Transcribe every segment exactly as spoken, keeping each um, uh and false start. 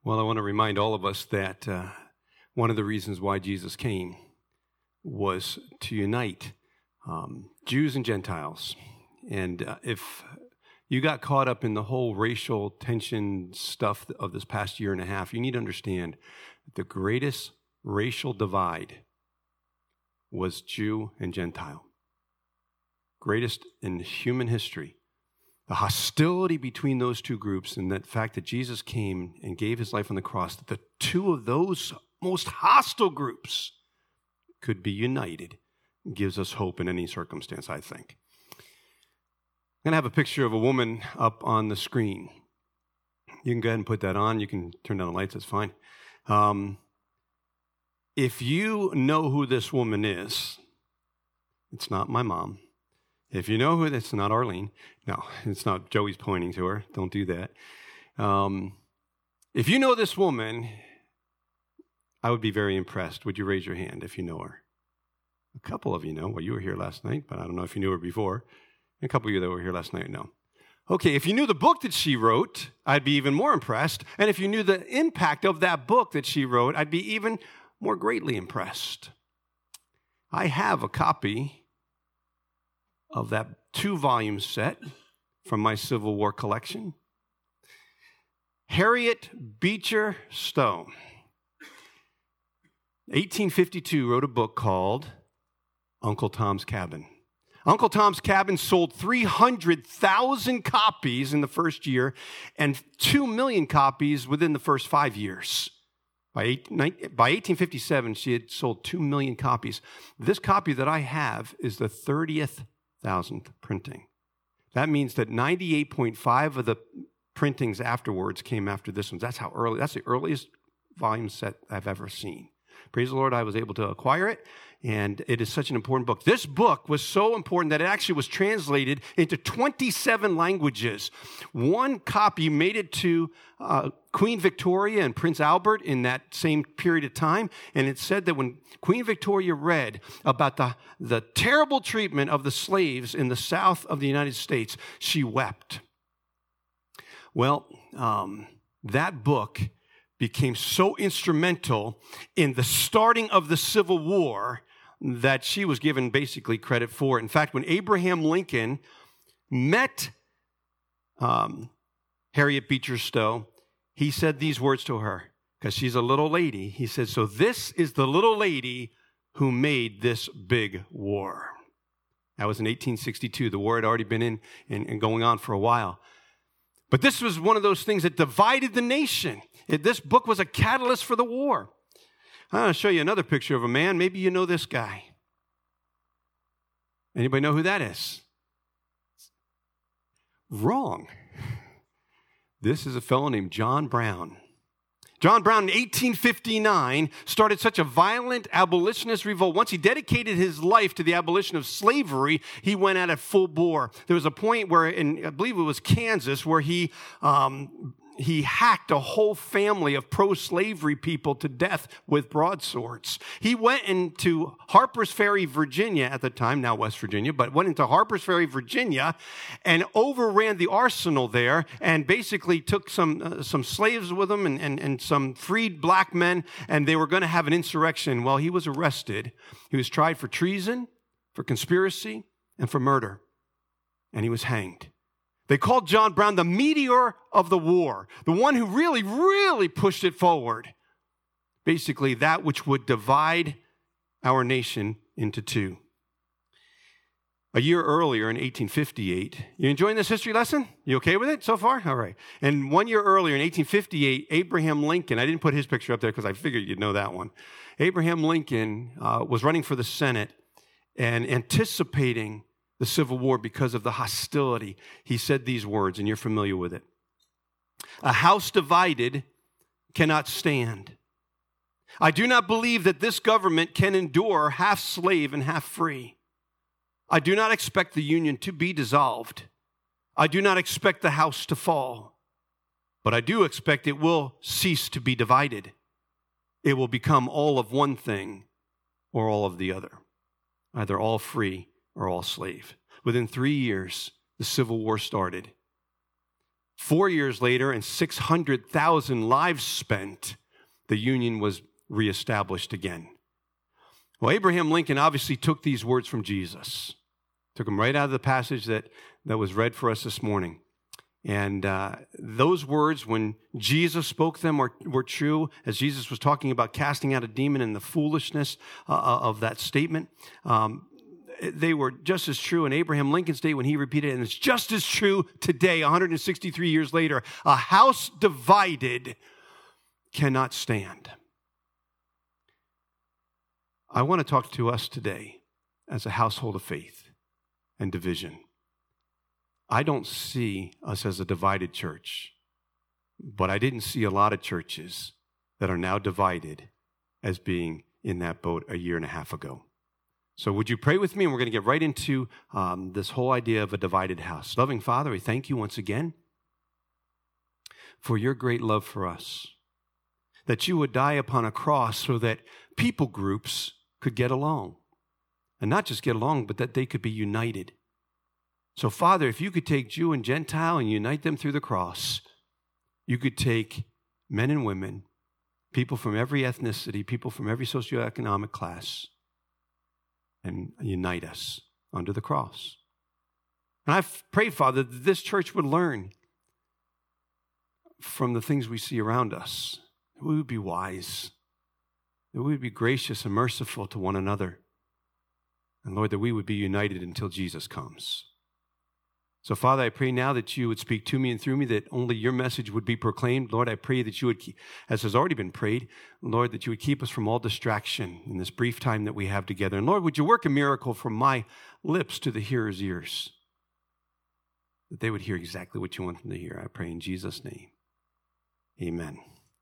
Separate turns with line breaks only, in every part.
Well, I want to remind all of us that uh, one of the reasons why Jesus came was to unite um, Jews and Gentiles. And uh, if you got caught up in the whole racial tension stuff of this past year and a half, you need to understand that the greatest racial divide was Jew and Gentile. Greatest in human history. The hostility between those two groups and the fact that Jesus came and gave his life on the cross, that the two of those most hostile groups could be united, gives us hope in any circumstance, I think. I'm going to have a picture of a woman up on the screen. You can go ahead and put that on. You can turn down the lights. That's fine. Um, if you know who this woman is, it's not my mom. If you know who, it's not Arlene. No, it's not. Joey's pointing to her. Don't do that. Um, if you know this woman, I would be very impressed. Would you raise your hand if you know her? A couple of you know. Well, you were here last night, but I don't know if you knew her before. A couple of you that were here last night know. Okay, if you knew the book that she wrote, I'd be even more impressed. And if you knew the impact of that book that she wrote, I'd be even more greatly impressed. I have a copy of that two-volume set from my Civil War collection. Harriet Beecher Stowe, eighteen fifty-two, wrote a book called Uncle Tom's Cabin. Uncle Tom's Cabin sold three hundred thousand copies in the first year and two million copies within the first five years. By, eight, by eighteen fifty-seven, she had sold two million copies. This copy that I have is the thirtieth thousandth printing. That means that ninety-eight point five of the printings afterwards came after this one. That's how early, that's the earliest volume set I've ever seen. Praise the Lord, I was able to acquire it, and it is such an important book. This book was so important that it actually was translated into twenty-seven languages. One copy made it to uh, Queen Victoria and Prince Albert in that same period of time, and it said that when Queen Victoria read about the, the terrible treatment of the slaves in the south of the United States, she wept. Well, um, that book became so instrumental in the starting of the Civil War that she was given basically credit for it. In fact, when Abraham Lincoln met um, Harriet Beecher Stowe, he said these words to her, because she's a little lady. He said, "So this is the little lady who made this big war." That was in eighteen sixty-two. The war had already been in and going on for a while. But this was one of those things that divided the nation. It, this book was a catalyst for the war. I'm going to show you another picture of a man. Maybe you know this guy. Anybody know who that is? Wrong. This is a fellow named John Brown. John Brown in eighteen fifty-nine started such a violent abolitionist revolt. Once he dedicated his life to the abolition of slavery, he went at it full bore. There was a point where, in, I believe it was Kansas, where he um, he hacked a whole family of pro-slavery people to death with broadswords. He went into Harper's Ferry, Virginia at the time, now West Virginia, but went into Harper's Ferry, Virginia, and overran the arsenal there and basically took some uh, some slaves with him and, and, and some freed black men, and they were going to have an insurrection. Well, he was arrested. He was tried for treason, for conspiracy, and for murder, and he was hanged. They called John Brown the meteor of the war, the one who really, really pushed it forward. Basically, that which would divide our nation into two. A year earlier, in eighteen fifty-eight, you enjoying this history lesson? You okay with it so far? All right. And one year earlier, in eighteen fifty-eight, Abraham Lincoln, I didn't put his picture up there because I figured you'd know that one. Abraham Lincoln uh, was running for the Senate and anticipating the Civil War because of the hostility. He said these words, and you're familiar with it. "A house divided cannot stand. I do not believe that this government can endure half slave and half free. I do not expect the Union to be dissolved. I do not expect the house to fall. But I do expect it will cease to be divided. It will become all of one thing or all of the other, either all free or all slave." Within three years, the Civil War started. Four years later, and six hundred thousand lives spent, the Union was reestablished again. Well, Abraham Lincoln obviously took these words from Jesus, took them right out of the passage that, that was read for us this morning. And uh, those words, when Jesus spoke them, were, were true, as Jesus was talking about casting out a demon and the foolishness uh, of that statement. Um, they were just as true in Abraham Lincoln's day when he repeated it, and it's just as true today, one hundred sixty-three years later. A house divided cannot stand. I want to talk to us today as a household of faith and division. I don't see us as a divided church, but I didn't see a lot of churches that are now divided as being in that boat a year and a half ago. So would you pray with me? And we're going to get right into um, this whole idea of a divided house. Loving Father, we thank you once again for your great love for us, that you would die upon a cross so that people groups could get along. And not just get along, but that they could be united. So, Father, if you could take Jew and Gentile and unite them through the cross, you could take men and women, people from every ethnicity, people from every socioeconomic class, and unite us under the cross. And I've prayed, Father, that this church would learn from the things we see around us. That we would be wise, that we would be gracious and merciful to one another. And Lord, that we would be united until Jesus comes. So, Father, I pray now that you would speak to me and through me, that only your message would be proclaimed. Lord, I pray that you would, keep, as has already been prayed, Lord, that you would keep us from all distraction in this brief time that we have together. And Lord, would you work a miracle from my lips to the hearer's ears, that they would hear exactly what you want them to hear. I pray in Jesus' name. Amen.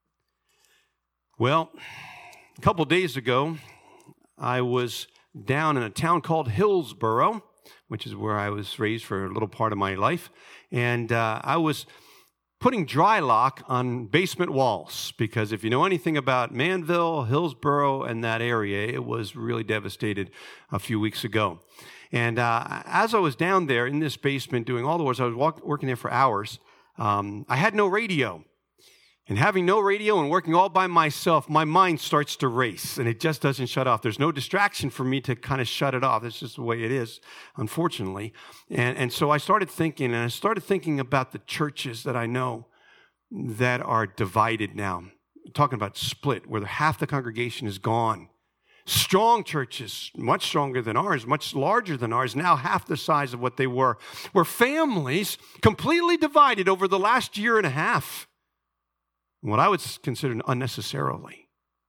Well, a couple days ago, I was down in a town called Hillsboro, which is where I was raised for a little part of my life. And uh, I was putting dry lock on basement walls, because if you know anything about Manville, Hillsboro, and that area, it was really devastated a few weeks ago. And uh, as I was down there in this basement doing all the work, I was walk, working there for hours, um, I had no radio. And having no radio and working all by myself, my mind starts to race, and it just doesn't shut off. There's no distraction for me to kind of shut it off. That's just the way it is, unfortunately. And, and so I started thinking, and I started thinking about the churches that I know that are divided now. I'm talking about split, where half the congregation is gone. Strong churches, much stronger than ours, much larger than ours, now half the size of what they were, where families completely divided over the last year and a half. What I would consider unnecessarily.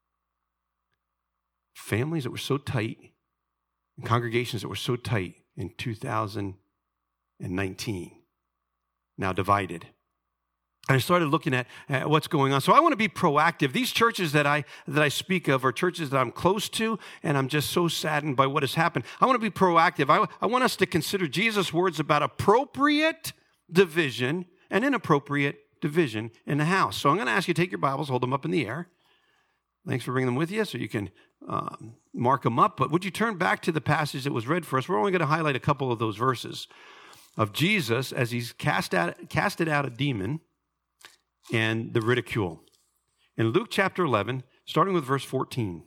Families that were so tight, and congregations that were so tight in two thousand nineteen, now divided. And I started looking at, at what's going on. So I want to be proactive. These churches that I that I speak of are churches that I'm close to, and I'm just so saddened by what has happened. I want to be proactive. I, I want us to consider Jesus' words about appropriate division and inappropriate division in the house. So I'm going to ask you to take your Bibles, hold them up in the air. Thanks for bringing them with you so you can uh, mark them up. But would you turn back to the passage that was read for us? We're only going to highlight a couple of those verses of Jesus as he's cast out, casted out a demon and the ridicule. In Luke chapter eleven, starting with verse fourteen.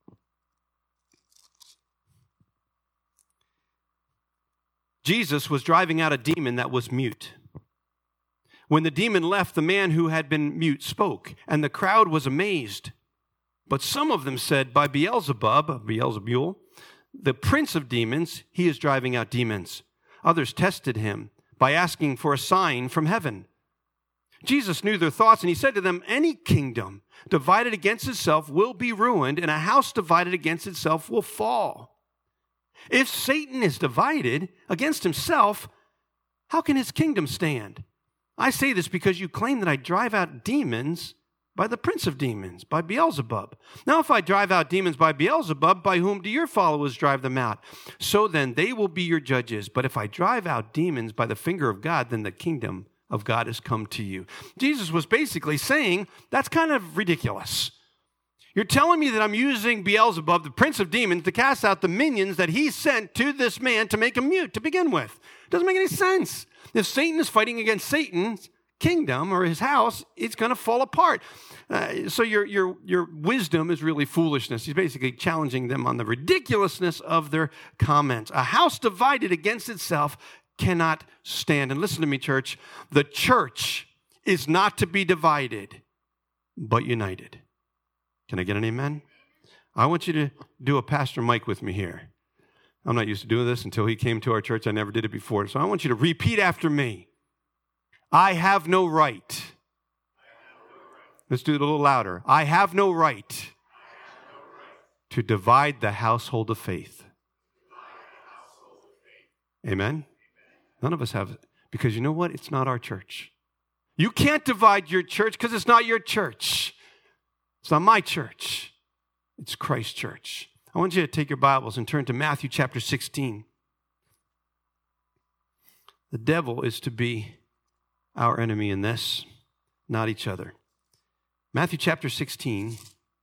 Jesus was driving out a demon that was mute. When the demon left, the man who had been mute spoke, and the crowd was amazed. But some of them said, by Beelzebub, Beelzebul, the prince of demons, he is driving out demons. Others tested him by asking for a sign from heaven. Jesus knew their thoughts, and he said to them, any kingdom divided against itself will be ruined, and a house divided against itself will fall. If Satan is divided against himself, how can his kingdom stand? I say this because you claim that I drive out demons by the prince of demons, by Beelzebub. Now, if I drive out demons by Beelzebub, by whom do your followers drive them out? So then they will be your judges. But if I drive out demons by the finger of God, then the kingdom of God has come to you. Jesus was basically saying, that's kind of ridiculous. You're telling me that I'm using Beelzebub, the prince of demons, to cast out the minions that he sent to this man to make him mute to begin with. It doesn't make any sense. If Satan is fighting against Satan, kingdom or his house, it's going to fall apart. Uh, so your, your, your wisdom is really foolishness. He's basically challenging them on the ridiculousness of their comments. A house divided against itself cannot stand. And listen to me, church. The church is not to be divided, but united. Can I get an amen? I want you to do a Pastor Mike with me here. I'm not used to doing this until he came to our church. I never did it before. So I want you to repeat after me. I have no right. Let's do it a little louder. I have no right to divide the household of faith. Amen? None of us have, because you know what? It's not our church. You can't divide your church because it's not your church. It's not my church. It's Christ's church. I want you to take your Bibles and turn to Matthew chapter sixteen. The devil is to be our enemy in this, not each other. Matthew chapter sixteen.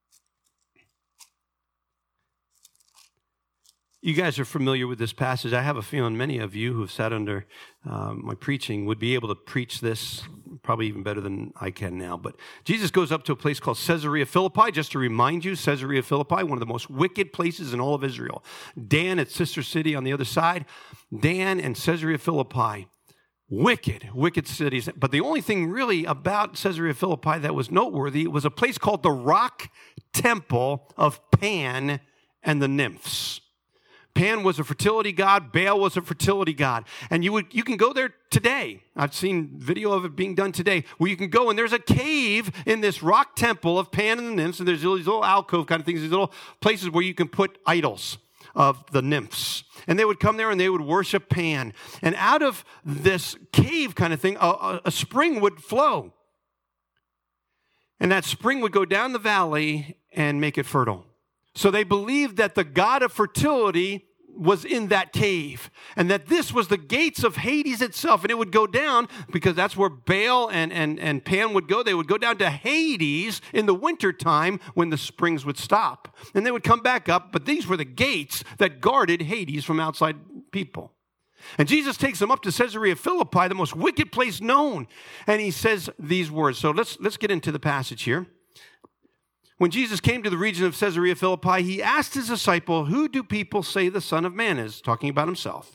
You guys are familiar with this passage. I have a feeling many of you who have sat under uh, my preaching would be able to preach this probably even better than I can now. But Jesus goes up to a place called Caesarea Philippi. Just to remind you, Caesarea Philippi, one of the most wicked places in all of Israel. Dan, its sister city on the other side. Dan and Caesarea Philippi, wicked, wicked cities. But the only thing really about Caesarea Philippi that was noteworthy was a place called the Rock Temple of Pan and the Nymphs. Pan was a fertility god. Baal was a fertility god. And you would you can go there today. I've seen video of it being done today, where you can go and there's a cave in this rock temple of Pan and the Nymphs, and there's these little alcove kind of things, these little places where you can put idols of the nymphs. And they would come there and they would worship Pan. And out of this cave kind of thing, a, a spring would flow. And that spring would go down the valley and make it fertile. So they believed that the god of fertility was in that cave, and that this was the gates of Hades itself, and it would go down, because that's where Baal and, and, and Pan would go. They would go down to Hades in the wintertime when the springs would stop, and they would come back up, but these were the gates that guarded Hades from outside people. And Jesus takes them up to Caesarea Philippi, the most wicked place known, and he says these words. So let's, let's get into the passage here. When Jesus came to the region of Caesarea Philippi, he asked his disciple, "Who do people say the Son of Man is?" Talking about himself.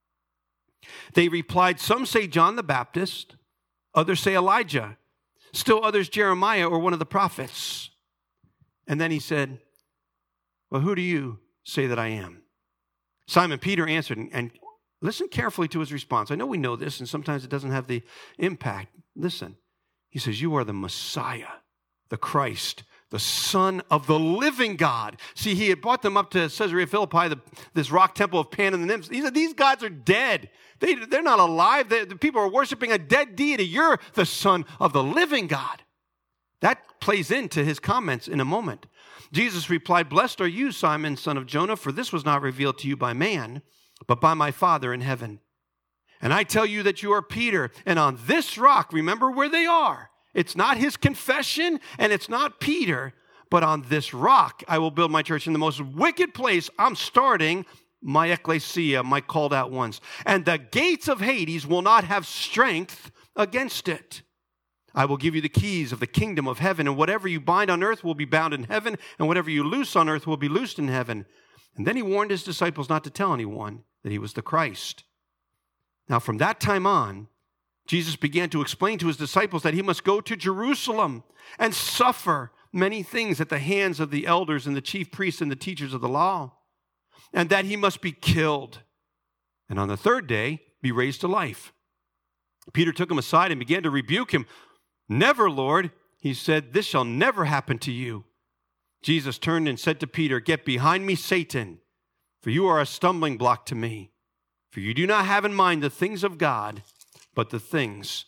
They replied, "Some say John the Baptist, others say Elijah, still others Jeremiah or one of the prophets." And then he said, "Well, who do you say that I am?" Simon Peter answered, and listen carefully to his response. I know we know this, and sometimes it doesn't have the impact. Listen. He says, "You are the Messiah, the Christ, the Son of the living God." See, he had brought them up to Caesarea Philippi, the, this rock temple of Pan and the Nymphs. He said, these gods are dead. They, they're not alive. They, the people are worshiping a dead deity. You're the Son of the living God. That plays into his comments in a moment. Jesus replied, "Blessed are you, Simon, son of Jonah, for this was not revealed to you by man, but by my Father in heaven. And I tell you that you are Peter, and on this rock," remember where they are. It's not his confession, and it's not Peter, but on this rock I will build my church. In the most wicked place, I'm starting my ecclesia, my called out ones. "And the gates of Hades will not have strength against it. I will give you the keys of the kingdom of heaven, and whatever you bind on earth will be bound in heaven, and whatever you loose on earth will be loosed in heaven." And then he warned his disciples not to tell anyone that he was the Christ. Now, from that time on, Jesus began to explain to his disciples that he must go to Jerusalem and suffer many things at the hands of the elders and the chief priests and the teachers of the law, and that he must be killed, and on the third day be raised to life. Peter took him aside and began to rebuke him. "Never, Lord," he said, "this shall never happen to you." Jesus turned and said to Peter, "Get behind me, Satan, for you are a stumbling block to me, for you do not have in mind the things of God, but the things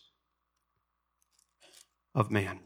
of man."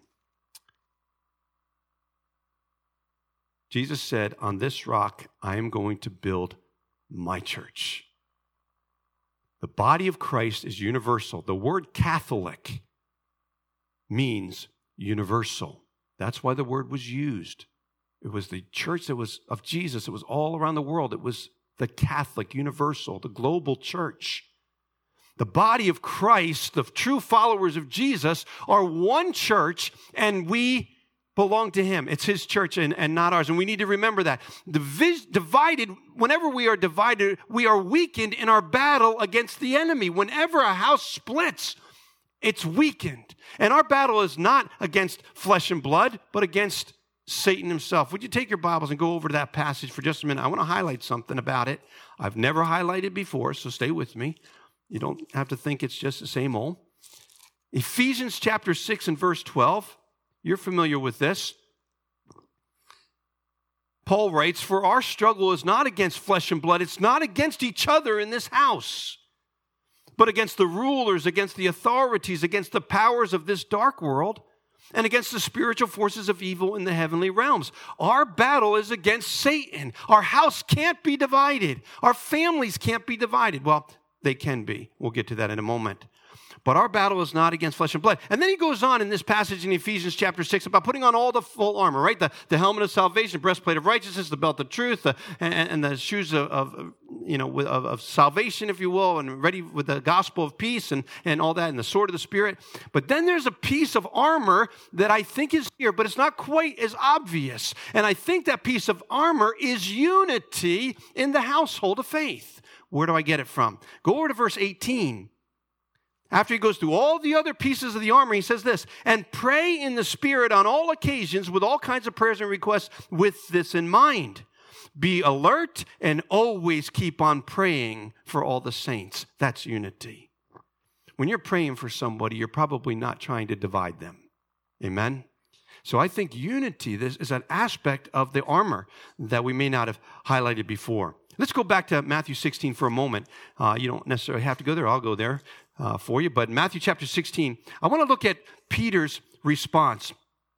Jesus said, "On this rock, I am going to build my church." The body of Christ is universal. The word Catholic means universal. That's why the word was used. It was the church that was of Jesus. It was all around the world. It was the Catholic, universal, the global church. The body of Christ, the true followers of Jesus, are one church, and we belong to him. It's his church and, and not ours. And we need to remember that. Divis- divided, whenever we are divided, we are weakened in our battle against the enemy. Whenever a house splits, it's weakened. And our battle is not against flesh and blood, but against Satan himself. Would you take your Bibles and go over to that passage for just a minute? I want to highlight something about it. I've never highlighted before, so stay with me. You don't have to think it's just the same old. Ephesians chapter six and verse twelve. You're familiar with this. Paul writes, "For our struggle is not against flesh and blood. It's not against each other in this house, but against the rulers, against the authorities, against the powers of this dark world, and against the spiritual forces of evil in the heavenly realms." Our battle is against Satan. Our house can't be divided. Our families can't be divided. Well, they can be. We'll get to that in a moment. But our battle is not against flesh and blood. And then he goes on in this passage in Ephesians chapter six about putting on all the full armor, right? The, the helmet of salvation, the breastplate of righteousness, the belt of truth, the, and, and the shoes of, of you know, of, of salvation, if you will, and ready with the gospel of peace and, and all that, and the sword of the Spirit. But then there's a piece of armor that I think is here, but it's not quite as obvious. And I think that piece of armor is unity in the household of faith. Where do I get it from? Go over to verse eighteen. After he goes through all the other pieces of the armor, he says this, "And pray in the Spirit on all occasions with all kinds of prayers and requests with this in mind. Be alert and always keep on praying for all the saints." That's unity. When you're praying for somebody, you're probably not trying to divide them. Amen? So I think unity this is an aspect of the armor that we may not have highlighted before. Let's go back to Matthew sixteen for a moment. Uh, you don't necessarily have to go there. I'll go there uh, for you. But Matthew chapter sixteen, I want to look at Peter's response.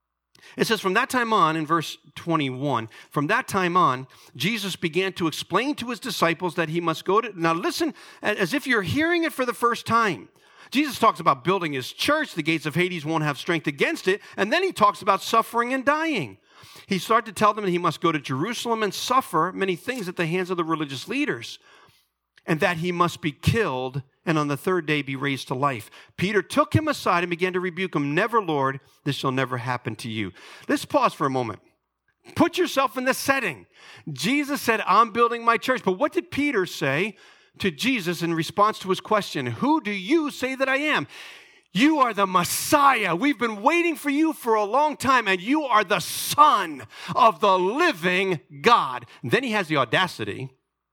It says, from that time on, in verse twenty-one, from that time on, Jesus began to explain to his disciples that he must go to... Now listen, as if you're hearing it for the first time. Jesus talks about building his church. The gates of Hades won't have strength against it. And then he talks about suffering and dying. He started to tell them that he must go to Jerusalem and suffer many things at the hands of the religious leaders, and that he must be killed and on the third day be raised to life. Peter took him aside and began to rebuke him. "Never, Lord, this shall never happen to you." Let's pause for a moment. Put yourself in the setting. Jesus said, "I'm building my church." But what did Peter say to Jesus in response to his question? "Who do you say that I am?" "You are the Messiah. We've been waiting for you for a long time, and you are the Son of the living God." And then he has the audacity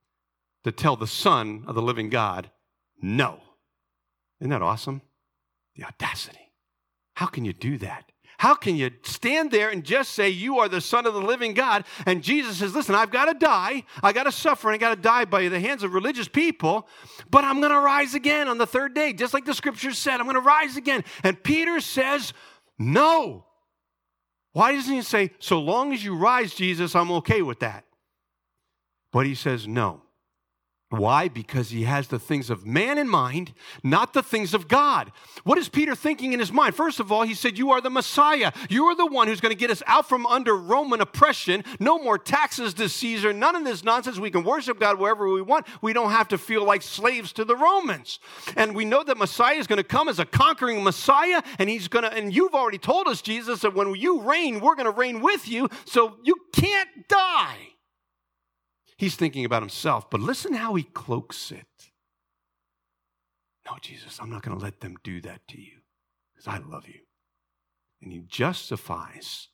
to tell the Son of the living God, no. Isn't that awesome? The audacity. How can you do that? How can you stand there and just say you are the Son of the living God? And Jesus says, listen, I've got to die. I got to suffer, and I got to die by the hands of religious people, but I'm going to rise again on the third day, just like the scriptures said. I'm going to rise again. And Peter says, no. Why doesn't he say, so long as you rise, Jesus, I'm okay with that? But he says, no. Why? Because he has the things of man in mind, not the things of God. What is Peter thinking in his mind? First of all, he said, you are the Messiah. You are the one who's going to get us out from under Roman oppression. No more taxes to Caesar. None of this nonsense. We can worship God wherever we want. We don't have to feel like slaves to the Romans. And we know that Messiah is going to come as a conquering Messiah. And he's going to, and you've already told us, Jesus, that when you reign, we're going to reign with you. So you can't die. He's thinking about himself, but listen how he cloaks it. No, Jesus, I'm not going to let them do that to you because I love you. And he justifies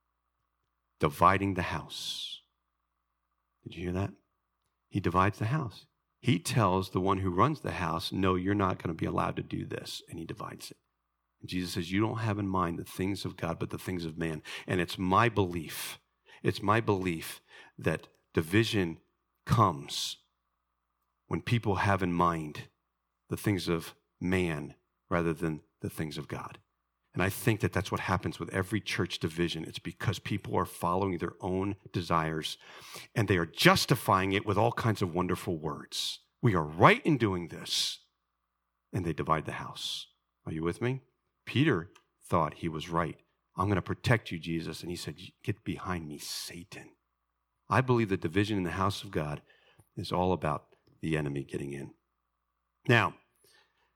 dividing the house. Did you hear that? He divides the house. He tells the one who runs the house, no, you're not going to be allowed to do this. And he divides it. And Jesus says, you don't have in mind the things of God, but the things of man. And it's my belief, it's my belief that division comes when people have in mind the things of man rather than the things of God. And I think that that's what happens with every church division. It's because people are following their own desires and they are justifying it with all kinds of wonderful words. We are right in doing this. And they divide the house. Are you with me? Peter thought he was right. I'm going to protect you, Jesus. And he said, get behind me, Satan. I believe the division in the house of God is all about the enemy getting in. Now,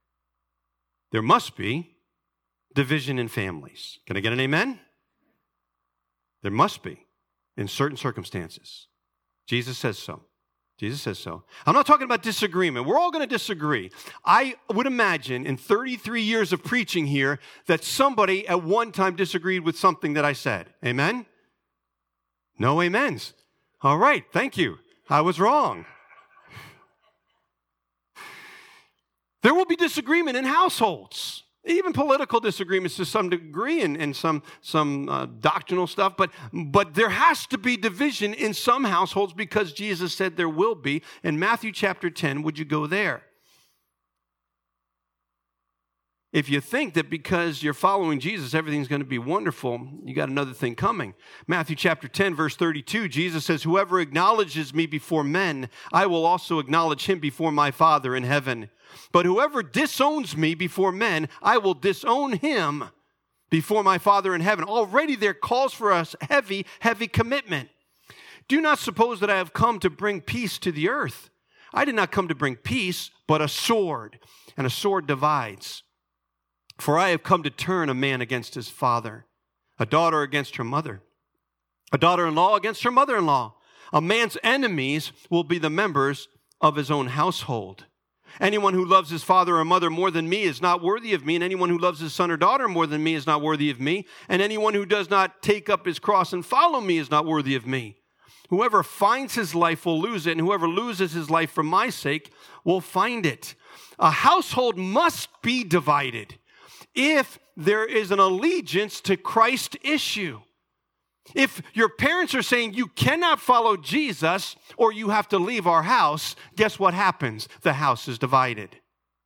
there must be division in families. Can I get an amen? There must be in certain circumstances. Jesus says so. Jesus says so. I'm not talking about disagreement. We're all going to disagree. I would imagine in thirty-three years of preaching here that somebody at one time disagreed with something that I said. Amen? No amens. All right, thank you. I was wrong. There will be disagreement in households, even political disagreements to some degree and, and some, some uh, doctrinal stuff, but, but there has to be division in some households because Jesus said there will be. In Matthew chapter ten, would you go there? If you think that because you're following Jesus, everything's going to be wonderful, you got another thing coming. Matthew chapter ten, verse thirty-two, Jesus says, whoever acknowledges me before men, I will also acknowledge him before my Father in heaven. But whoever disowns me before men, I will disown him before my Father in heaven. Already there calls for us heavy, heavy commitment. Do not suppose that I have come to bring peace to the earth. I did not come to bring peace, but a sword, and a sword divides. For I have come to turn a man against his father, a daughter against her mother, a daughter-in-law against her mother-in-law. A man's enemies will be the members of his own household. Anyone who loves his father or mother more than me is not worthy of me, and anyone who loves his son or daughter more than me is not worthy of me, and anyone who does not take up his cross and follow me is not worthy of me. Whoever finds his life will lose it, and whoever loses his life for my sake will find it. A household must be divided if there is an allegiance to Christ's issue. If your parents are saying you cannot follow Jesus or you have to leave our house, guess what happens? The house is divided.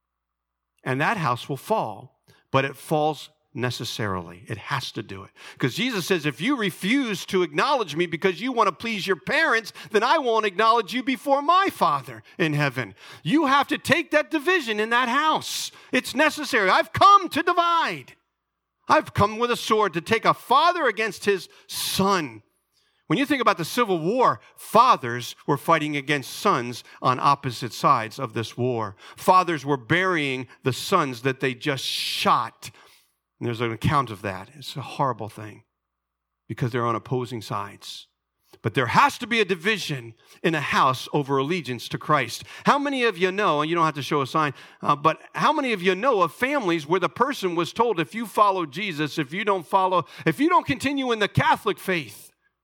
And that house will fall, but it falls necessarily. It has to do it. Because Jesus says, if you refuse to acknowledge me because you want to please your parents, then I won't acknowledge you before my Father in heaven. You have to take that division in that house. It's necessary. I've come to divide. I've come with a sword to take a father against his son. When you think about the Civil War, fathers were fighting against sons on opposite sides of this war. Fathers were burying the sons that they just shot. And there's an account of that. It's a horrible thing because they're on opposing sides. But there has to be a division in a house over allegiance to Christ. How many of you know, and you don't have to show a sign, uh, but how many of you know of families where the person was told, if you follow Jesus, if you don't follow, if you don't continue in the Catholic faith,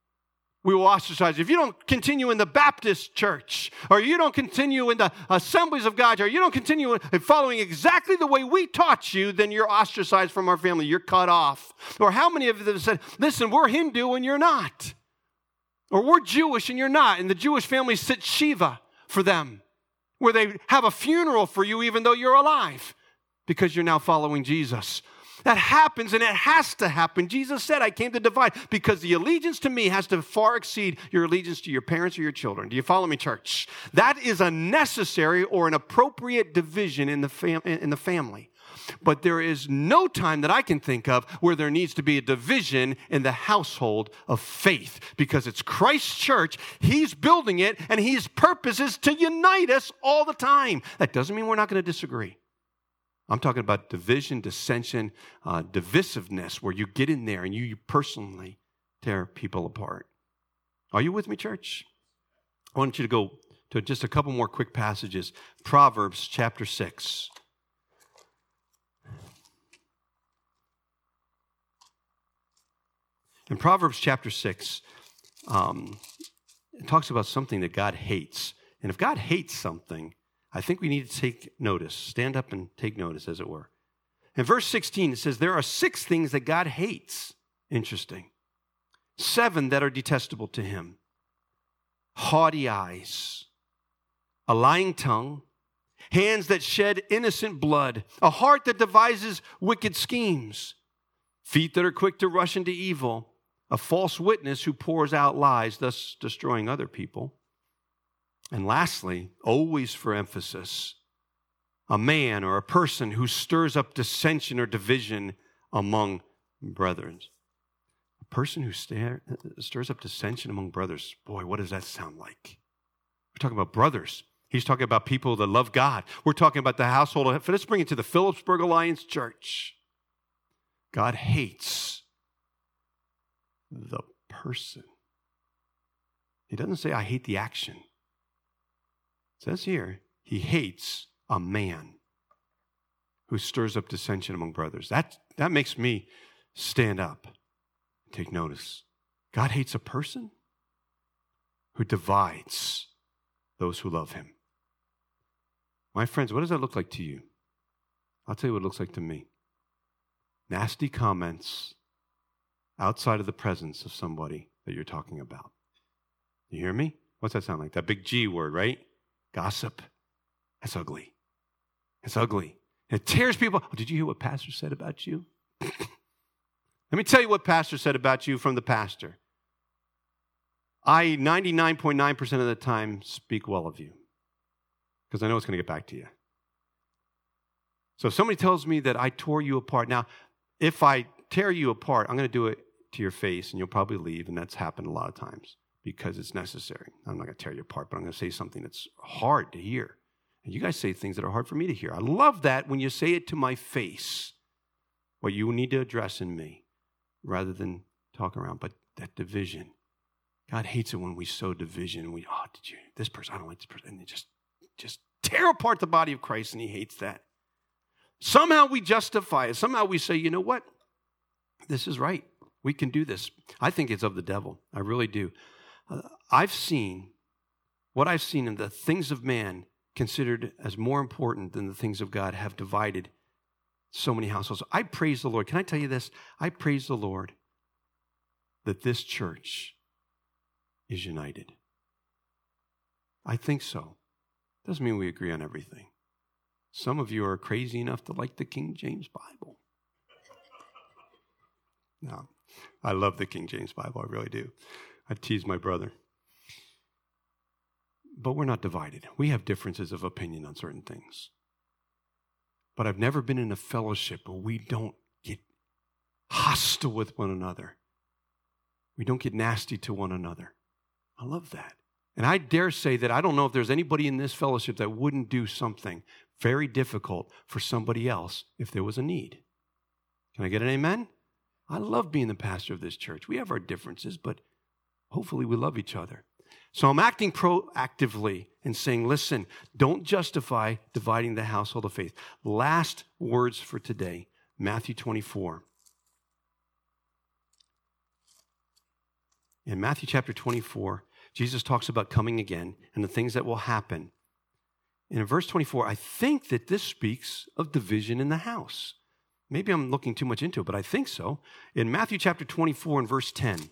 we will ostracize you. If you don't continue in the Baptist church, or you don't continue in the Assemblies of God, or you don't continue in following exactly the way we taught you, then you're ostracized from our family. You're cut off. Or how many of them said, listen, we're Hindu and you're not. Or we're Jewish and you're not. And the Jewish families sit Shiva for them, where they have a funeral for you even though you're alive, because you're now following Jesus. That happens, and it has to happen. Jesus said, I came to divide, because the allegiance to me has to far exceed your allegiance to your parents or your children. Do you follow me, church? That is a necessary or an appropriate division in the fam- in the family. But there is no time that I can think of where there needs to be a division in the household of faith, because it's Christ's church. He's building it, and his purpose is to unite us all the time. That doesn't mean we're not going to disagree. I'm talking about division, dissension, uh, divisiveness, where you get in there and you, you personally tear people apart. Are you with me, church? I want you to go to just a couple more quick passages. Proverbs chapter six. In Proverbs chapter six, um, it talks about something that God hates. And if God hates something, I think we need to take notice. Stand up and take notice, as it were. In verse sixteen, it says, there are six things that God hates. Interesting. Seven that are detestable to him. Haughty eyes, a lying tongue, hands that shed innocent blood, a heart that devises wicked schemes, feet that are quick to rush into evil, a false witness who pours out lies, thus destroying other people. And lastly, always for emphasis, a man or a person who stirs up dissension or division among brethren. A person who stir, stirs up dissension among brothers. Boy, what does that sound like? We're talking about brothers. He's talking about people that love God. We're talking about the household. Of, let's bring it to the Phillipsburg Alliance Church. God hates the person. He doesn't say, I hate the action. It says here, he hates a man who stirs up dissension among brothers. That, that makes me stand up and take notice. God hates a person who divides those who love him. My friends, what does that look like to you? I'll tell you what it looks like to me. Nasty comments outside of the presence of somebody that you're talking about. You hear me? What's that sound like? That big G word, right? Gossip. That's ugly. It's ugly. It tears people. Oh, did you hear what pastor said about you? Let me tell you what pastor said about you from the pastor. I, ninety-nine point nine percent of the time, speak well of you because I know it's going to get back to you. So if somebody tells me that I tore you apart, now, if I tear you apart, I'm going to do it to your face, and you'll probably leave, and that's happened a lot of times because it's necessary. I'm not going to tear you apart, but I'm going to say something that's hard to hear. And you guys say things that are hard for me to hear. I love that when you say it to my face, what you need to address in me, rather than talk around. But that division, God hates it when we sow division, and we, oh, did you, this person, I don't like this person, and they just, just tear apart the body of Christ, and he hates that. Somehow we justify it. Somehow we say, you know what? This is right. We can do this. I think it's of the devil. I really do. Uh, I've seen, what I've seen in the things of man considered as more important than the things of God have divided so many households. I praise the Lord. Can I tell you this? I praise the Lord that this church is united. I think so. Doesn't mean we agree on everything. Some of you are crazy enough to like the King James Bible. No, I love the King James Bible. I really do. I tease my brother. But we're not divided. We have differences of opinion on certain things. But I've never been in a fellowship where we don't get hostile with one another. We don't get nasty to one another. I love that. And I dare say that I don't know if there's anybody in this fellowship that wouldn't do something very difficult for somebody else if there was a need. Can I get an amen? I love being the pastor of this church. We have our differences, but hopefully we love each other. So I'm acting proactively and saying, listen, don't justify dividing the household of faith. Last words for today, Matthew twenty-four. In Matthew chapter twenty-four, Jesus talks about coming again and the things that will happen. And in verse twenty-four, I think that this speaks of division in the house. Maybe I'm looking too much into it, but I think so. In Matthew chapter twenty-four and verse ten,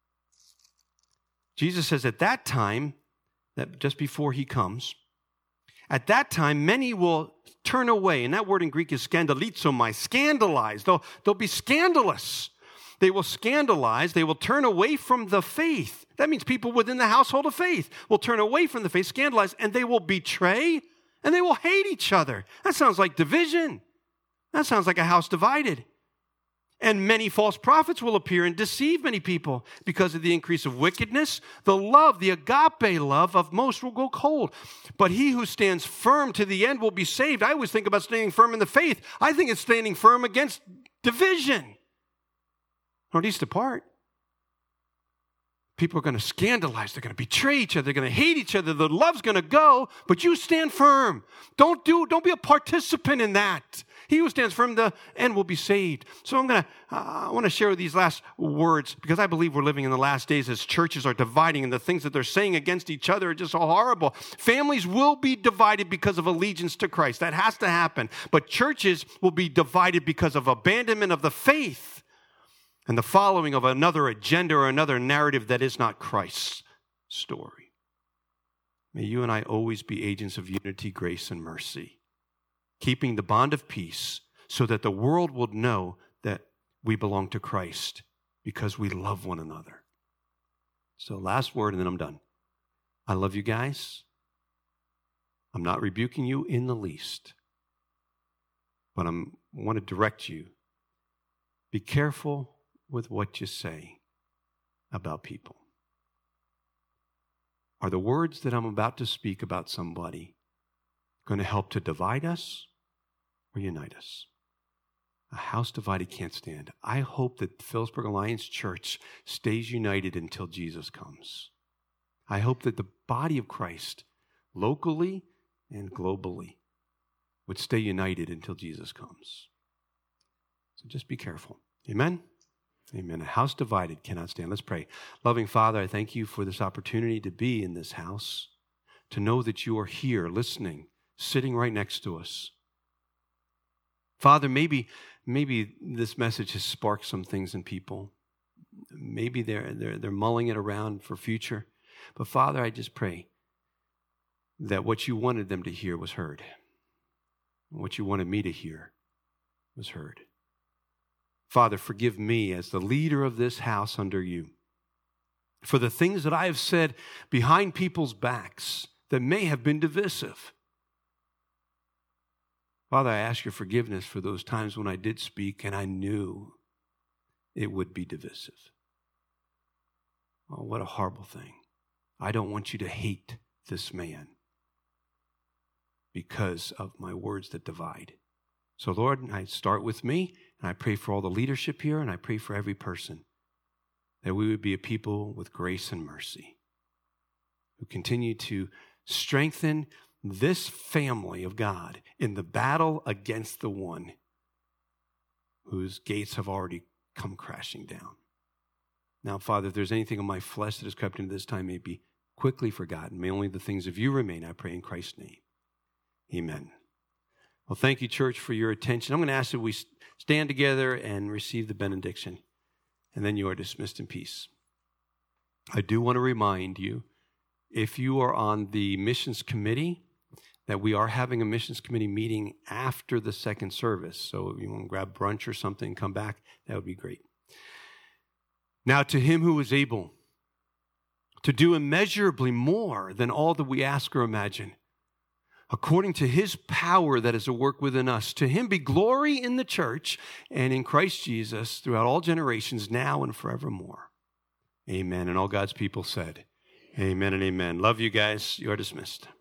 Jesus says at that time, that just before he comes, at that time many will turn away. And that word in Greek is scandalizomai, scandalized. They'll, they'll be scandalous. They will scandalize. They will turn away from the faith. That means people within the household of faith will turn away from the faith, scandalize, and they will betray, and they will hate each other. That sounds like division. That sounds like a house divided. And many false prophets will appear and deceive many people because of the increase of wickedness. The love, the agape love of most will go cold. But he who stands firm to the end will be saved. I always think about standing firm in the faith. I think it's standing firm against division. Northeast apart. People are going to scandalize. They're going to betray each other. They're going to hate each other. The love's going to go, but you stand firm. Don't do. Don't be a participant in that. He who stands firm to the end will be saved. So I'm going to. Uh, I want to share these last words because I believe we're living in the last days as churches are dividing, and the things that they're saying against each other are just so horrible. Families will be divided because of allegiance to Christ. That has to happen. But churches will be divided because of abandonment of the faith and the following of another agenda or another narrative that is not Christ's story. May you and I always be agents of unity, grace, and mercy, keeping the bond of peace so that the world will know that we belong to Christ because we love one another. So last word, and then I'm done. I love you guys. I'm not rebuking you in the least, but I want to direct you. Be careful with what you say about people. Are the words that I'm about to speak about somebody going to help to divide us or unite us? A house divided can't stand. I hope that Phillipsburg Alliance Church stays united until Jesus comes. I hope that the body of Christ, locally and globally, would stay united until Jesus comes. So just be careful. Amen? Amen. A house divided cannot stand. Let's pray. Loving Father, I thank you for this opportunity to be in this house, to know that you are here listening, sitting right next to us. Father, maybe, maybe this message has sparked some things in people. Maybe they're, they're, they're mulling it around for future. But Father, I just pray that what you wanted them to hear was heard. What you wanted me to hear was heard. Father, forgive me as the leader of this house under you for the things that I have said behind people's backs that may have been divisive. Father, I ask your forgiveness for those times when I did speak and I knew it would be divisive. Oh, what a horrible thing. I don't want you to hate this man because of my words that divide. So, Lord, I start with me, and I pray for all the leadership here, and I pray for every person that we would be a people with grace and mercy who continue to strengthen this family of God in the battle against the one whose gates have already come crashing down. Now, Father, if there's anything in my flesh that has crept into this time, may be quickly forgotten. May only the things of you remain, I pray in Christ's name. Amen. Well, thank you, church, for your attention. I'm going to ask that we stand together and receive the benediction, and then you are dismissed in peace. I do want to remind you, if you are on the missions committee, that we are having a missions committee meeting after the second service. So if you want to grab brunch or something and come back, that would be great. Now, to him who is able to do immeasurably more than all that we ask or imagine, according to his power that is at work within us, to him be glory in the church and in Christ Jesus throughout all generations, now and forevermore. Amen. And all God's people said, amen and amen. Love you guys. You are dismissed.